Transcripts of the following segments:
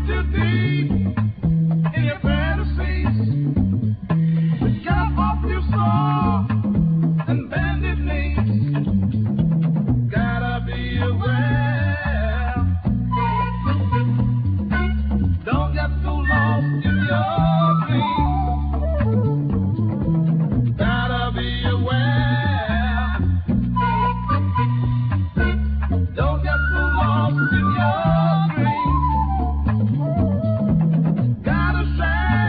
Gotta shine.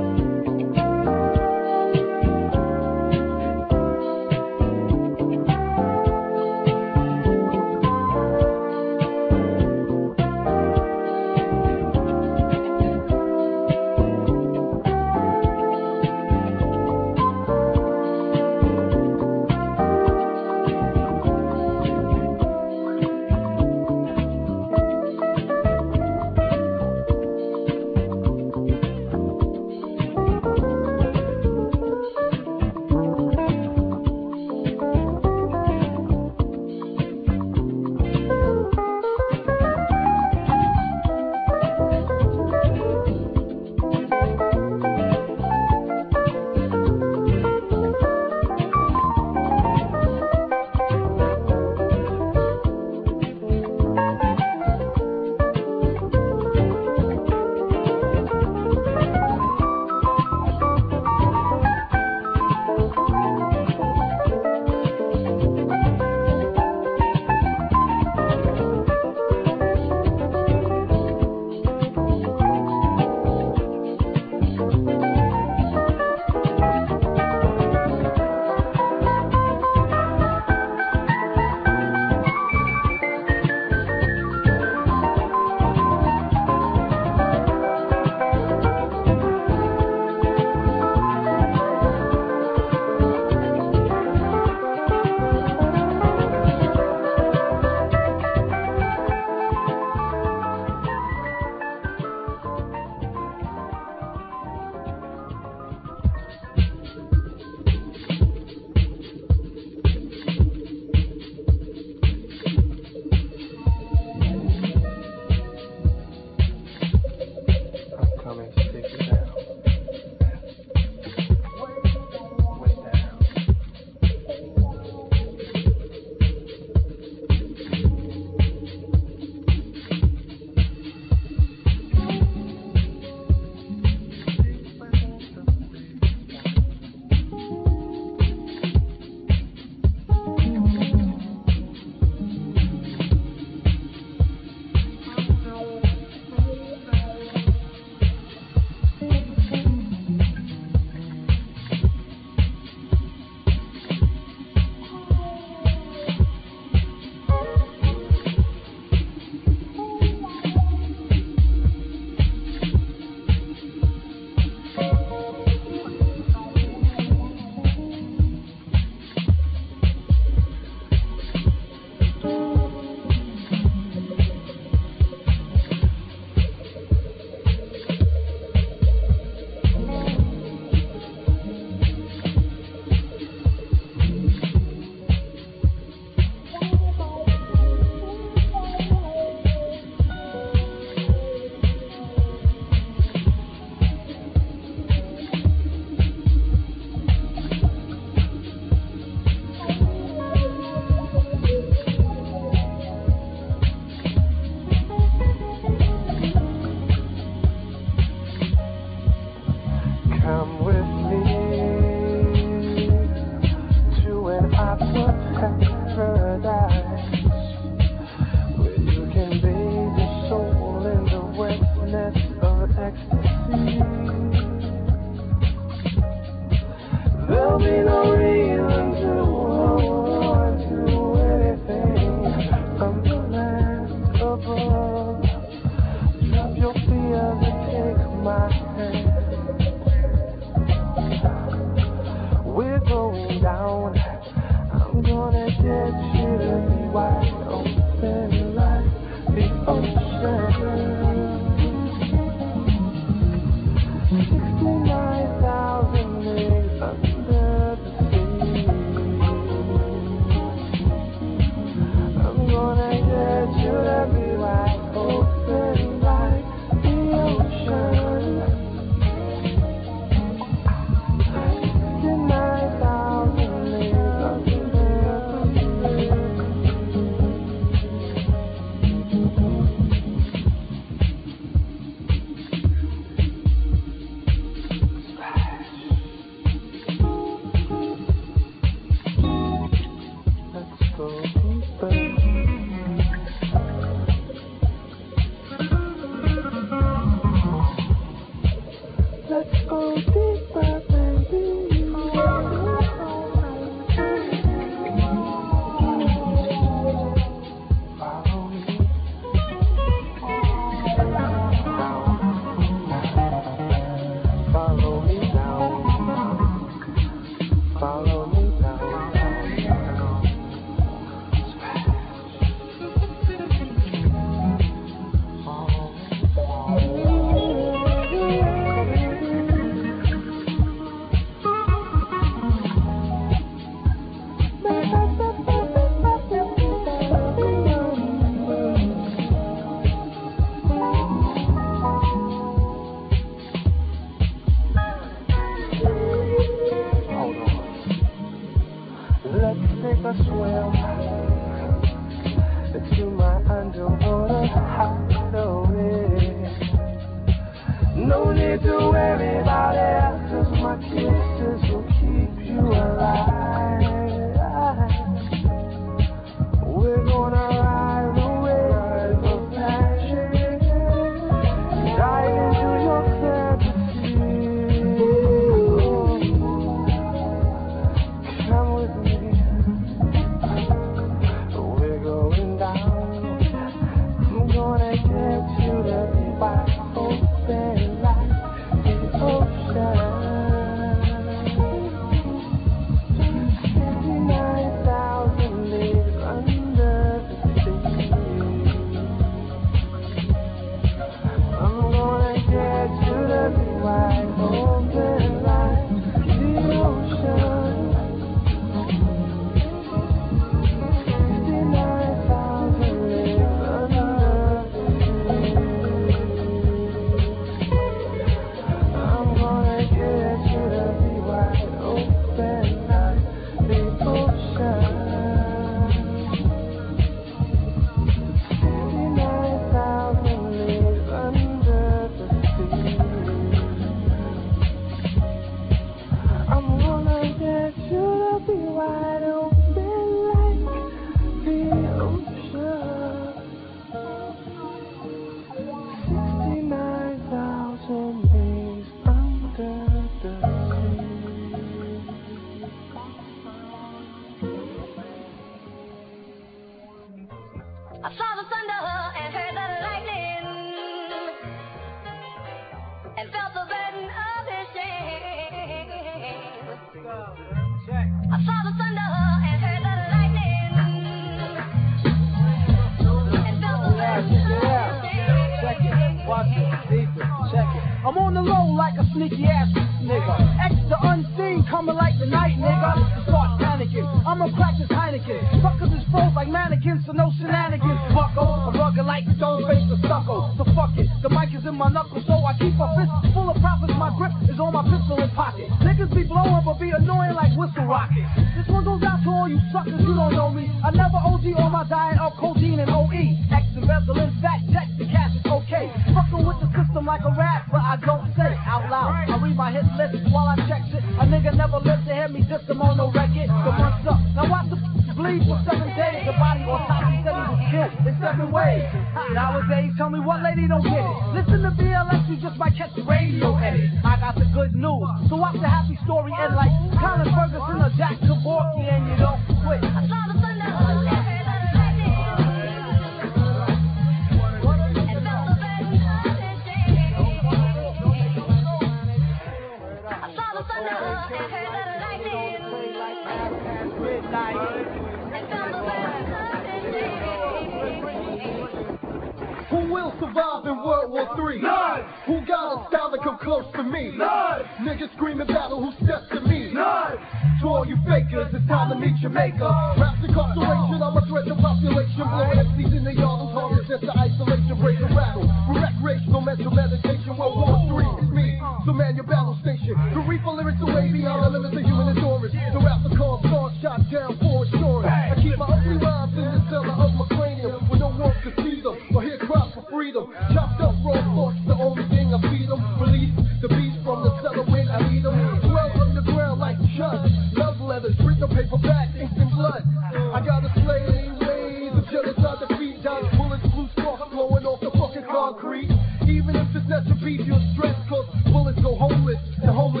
Even if it's not to beat your stress, cause bullets go homeless. The homeless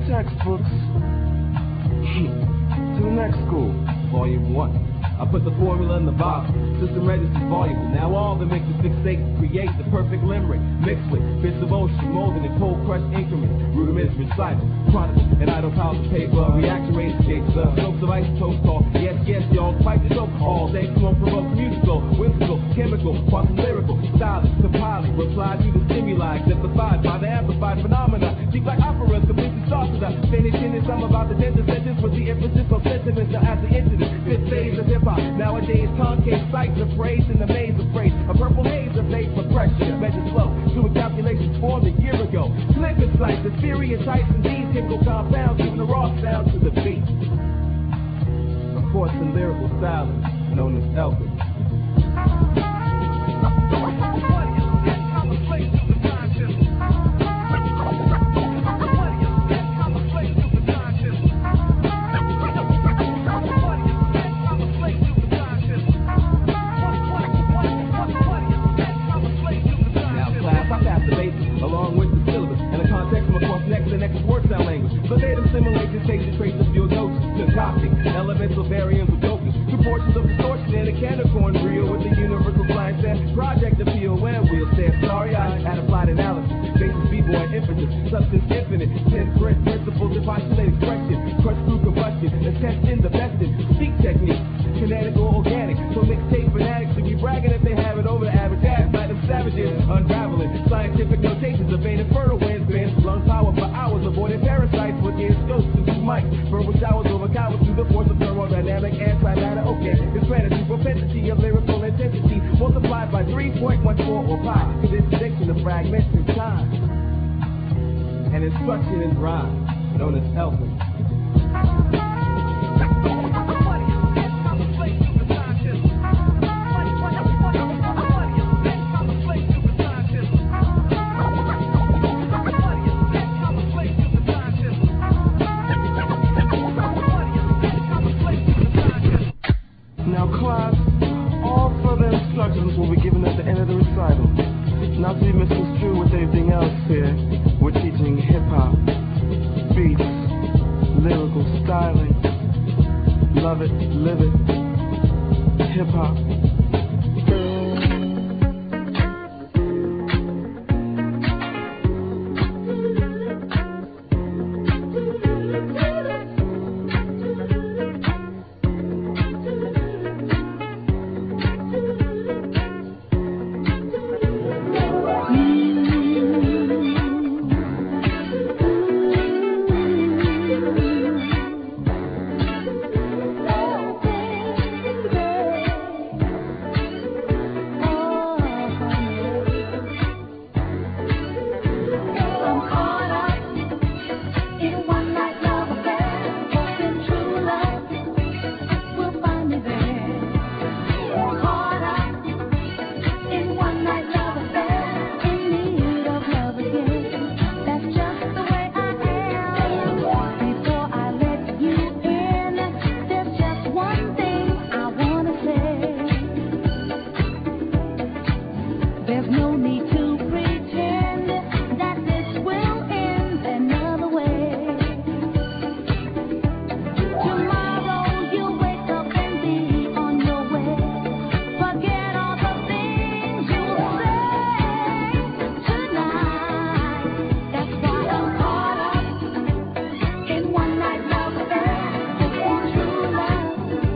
textbooks to the next school. Volume 1. I put the formula in the bottle. System registers voluble. Now all the mixes fixate to create the perfect limerick. Mixed with bits of ocean, molded in cold crushed increments. Rudiments recital, chronicles, and idle piles of paper. Reaction rates, shapes of slopes of isotopes called yes, y'all. Spike the dope all day. Smoke provoke musical, whimsical, chemical, quantum lyrical, stylish, compiling, reply to the stimuli, exemplified by the amplified phenomena. Deep like operas, completely started up. Finishing this, I'm about to end the sentence with the emphasis on sentiments. Now as the incident, fifth phase of hip hop. Nowadays, concave sights of praise in the maze of praise. A purple haze of vague pressure, measured slow. Doing calculations formed a year ago. Clear concise, the theory of types and these chemical compounds, giving the raw sound to the beat. Of course, in lyrical stylings, known as alchemy. Along with the syllabus and the context from across next and next word sound language. Verbatim simulations take the trace of your notes, concocting elemental variants of dopage, proportions of distortion in a can of corn reel with the universal science and project appeal. When we'll stare starry-eyed at applied analysis, basis b-boy emphasis, substance infinite, pinprint principles of postulate expression, crush through combustion, and test in the best in speak techniques, kinetical, organic. So mixtape fanatics should be bragging if they have it over the average ass, like them savages unraveling scientific notations of vain and fertile winds, bands, lung power for hours, avoiding parasites with ear scopes and two mics, verbal showers over cowards through the force of thermodynamic antimatter. Okay, it's gratitude, propensity of lyrical intensity, multiplied by 3.14 or pi, to this addiction of fragments in time, and instruction in rhyme, known as alchemy. Instructions will be given at the end of the recital. Not to be misconstrued with anything else here. We're teaching hip-hop, beats, lyrical styling. Love it, live it, hip-hop.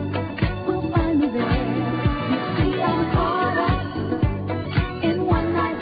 One night.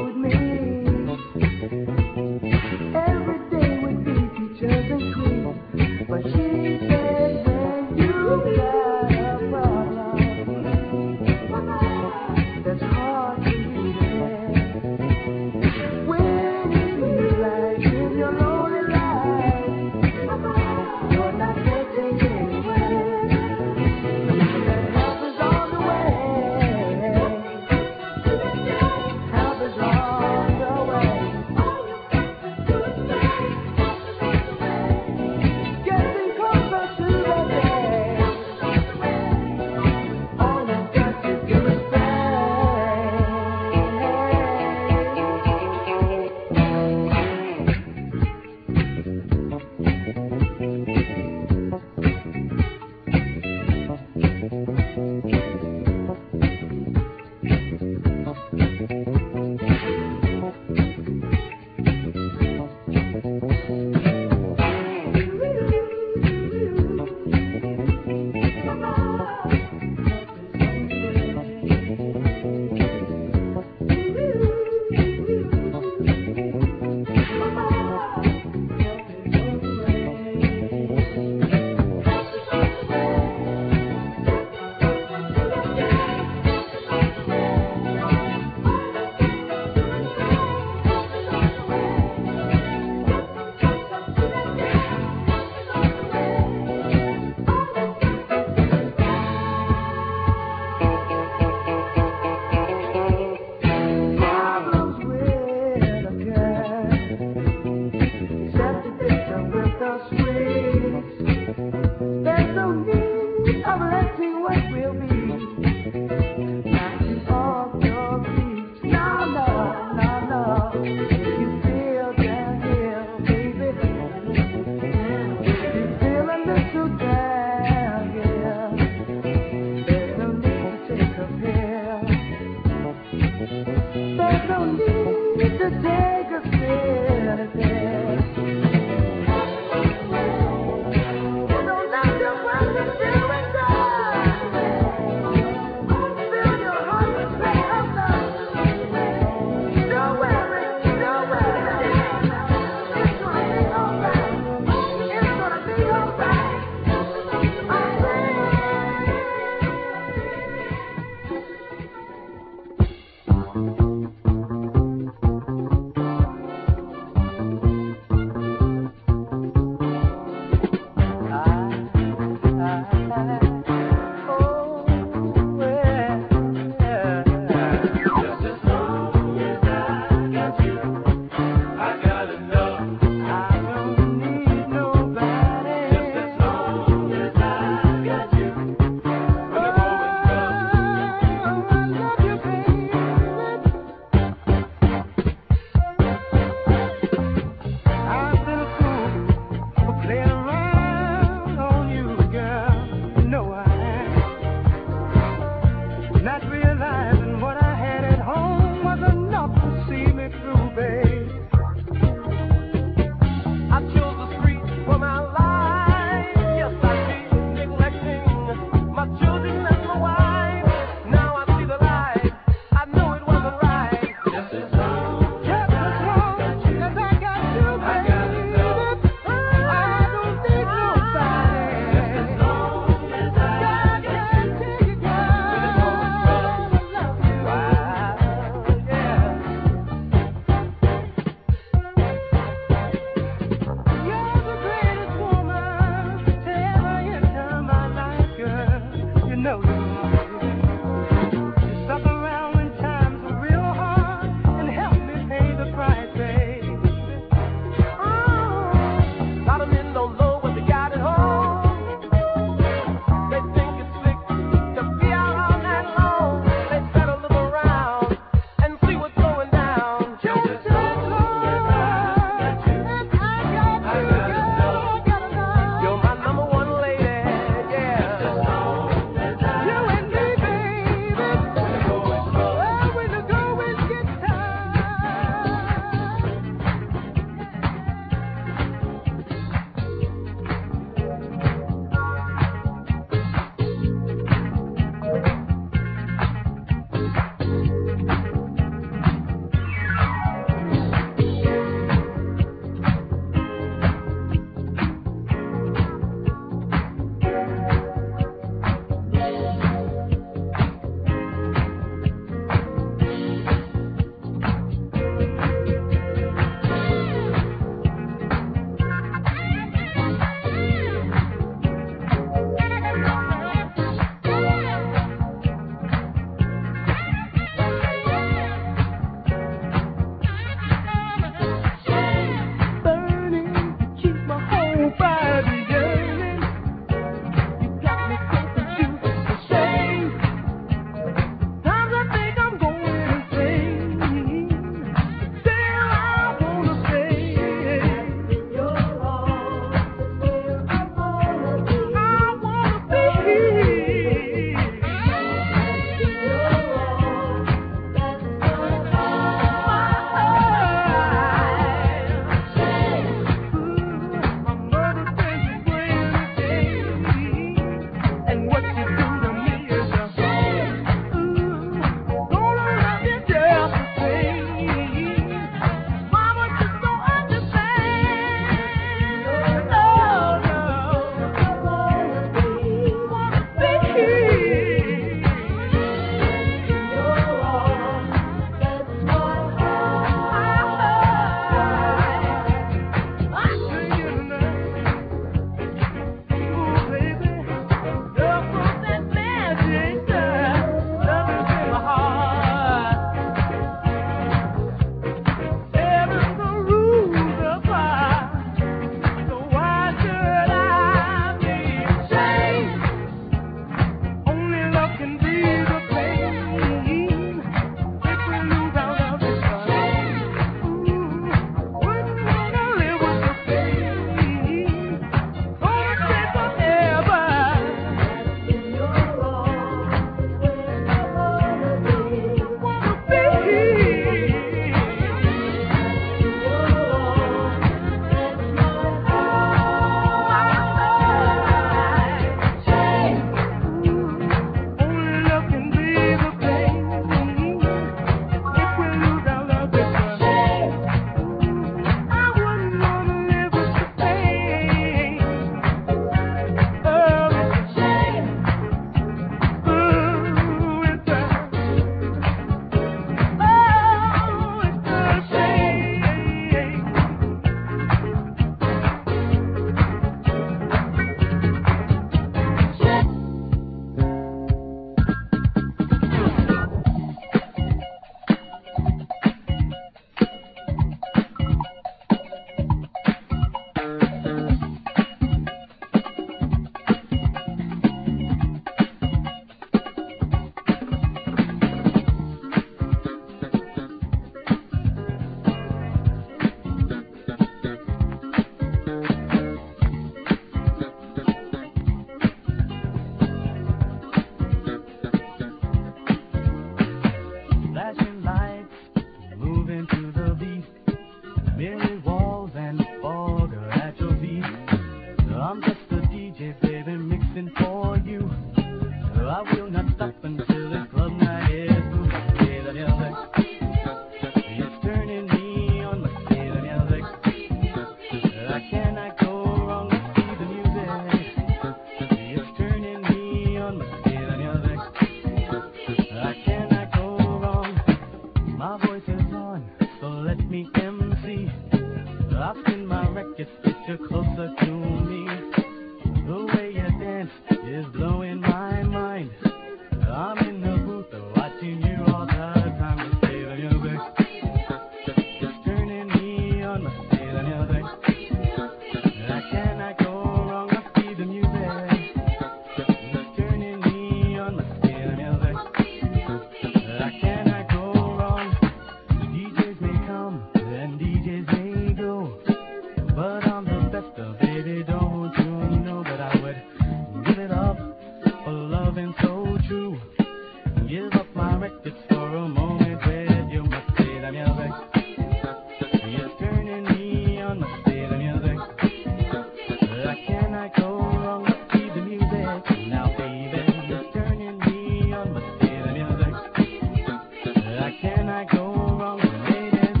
my records get you closer to me. The way you dance is blowing my mind. I'm in the booth watching you all the time. Just play the music. It's turning me on. Must play the music. I cannot go wrong. Must be the music. It's turning me on. Must play the music. I cannot go wrong. DJs may come and DJs may go, but I'm the best, baby. Don't you know that I would give it up for loving so true? Give up my records for a moment with you. Must play the music. You're turning me on. Must play the music. I cannot go wrong. Must be the music. Now, baby, you're turning me on. Must play the music. I cannot go wrong, ladies.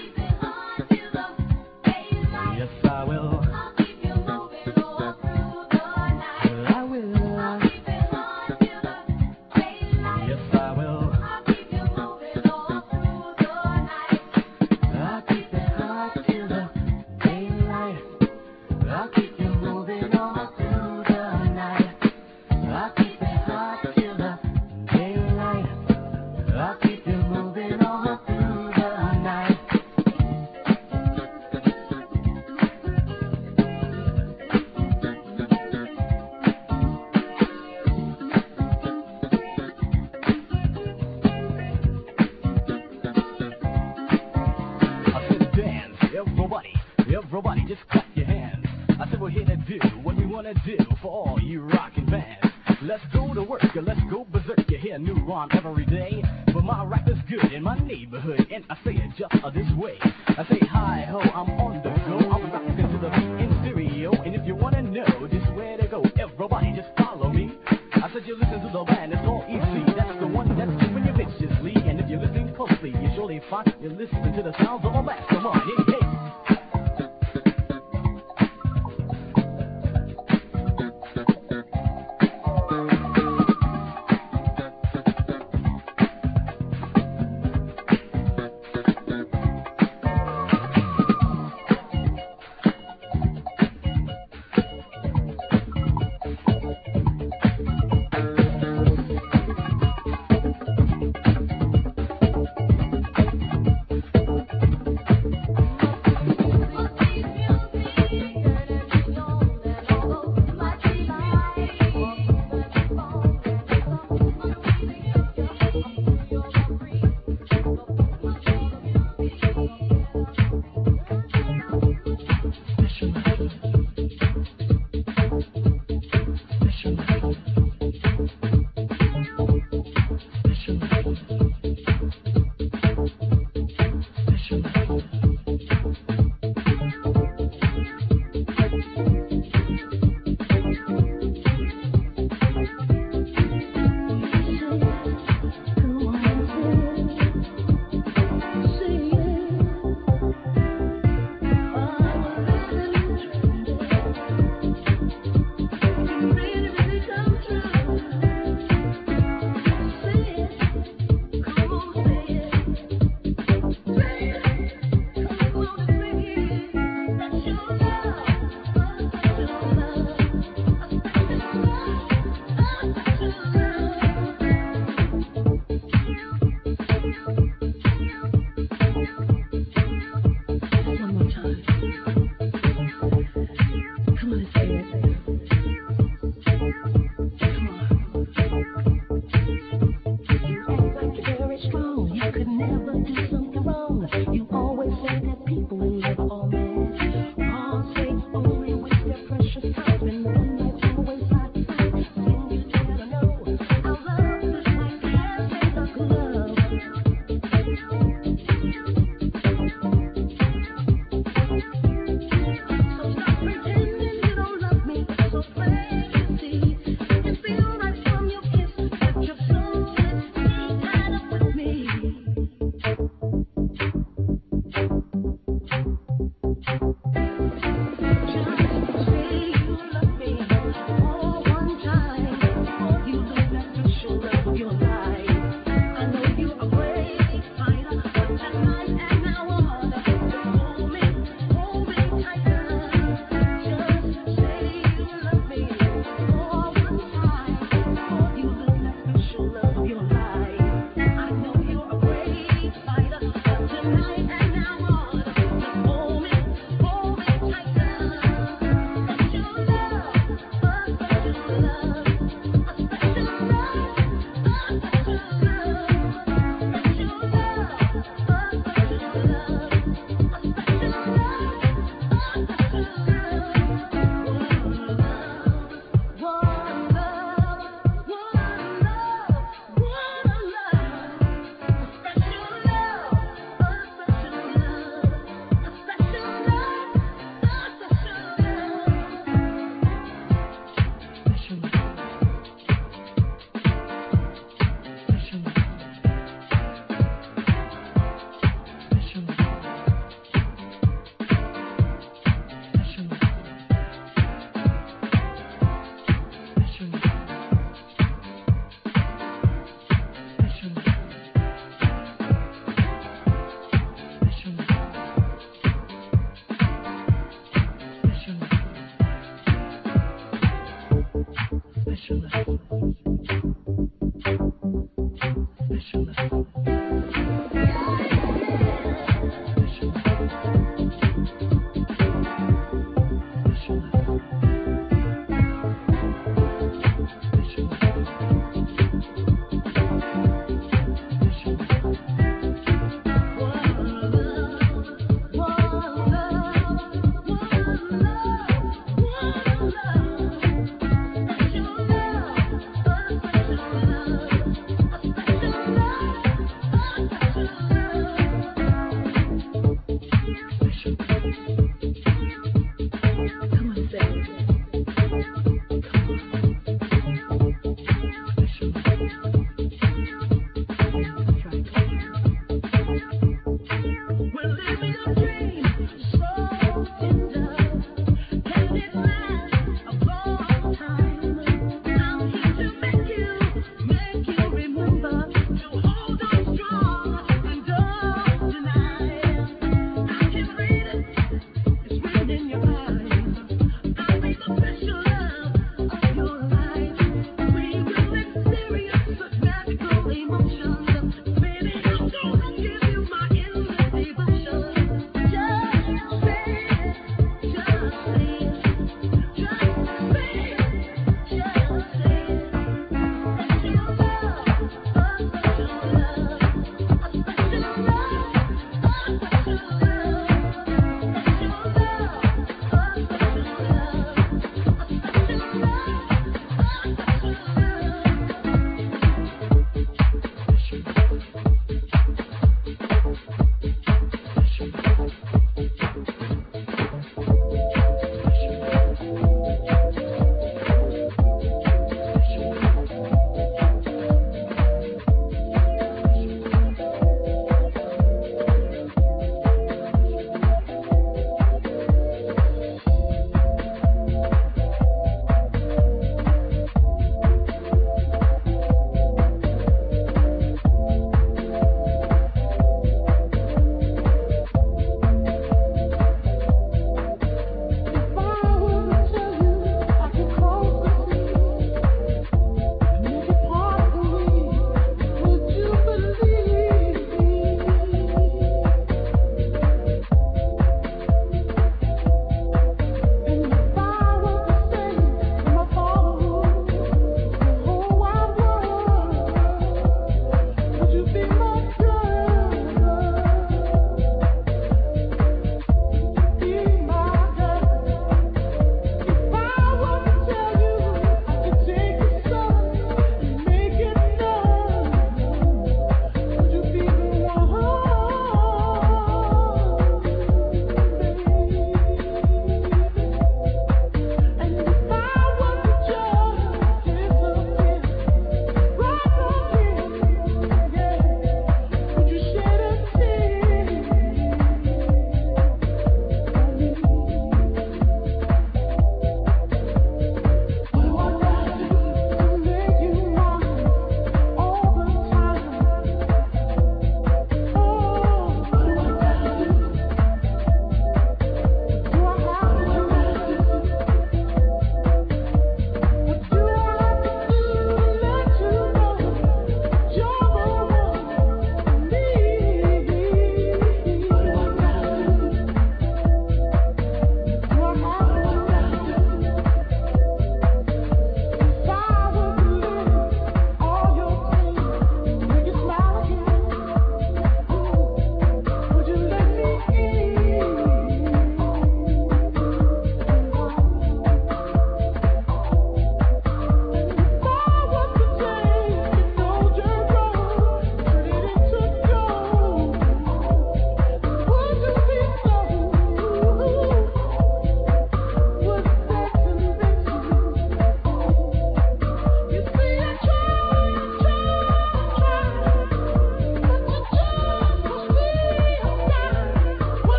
Yes, I will. I will. Yes, I will. I'll keep it hot till the daylight. I'll keep you moving all through the night. I'll keep it hot till the daylight. I'll keep you moving all through the night. I said dance, everybody just clap your hands. I said we're here to do what we want to do for all you rockin' fans. Let's go to work, let's go berserk. You hear a new rhyme every day, but my rap is good in my neighborhood, and I say it just this way. I say hi ho, I'm on the go, I'm rockin' to the beat in stereo, and if you wanna know just where to go, everybody just follow me. I said you listen to the band, it's all easy. That's the one that's doing you viciously, and if you listen closely, you surely find you're listening to the sounds of a mastermind. Hey, hey. Your love.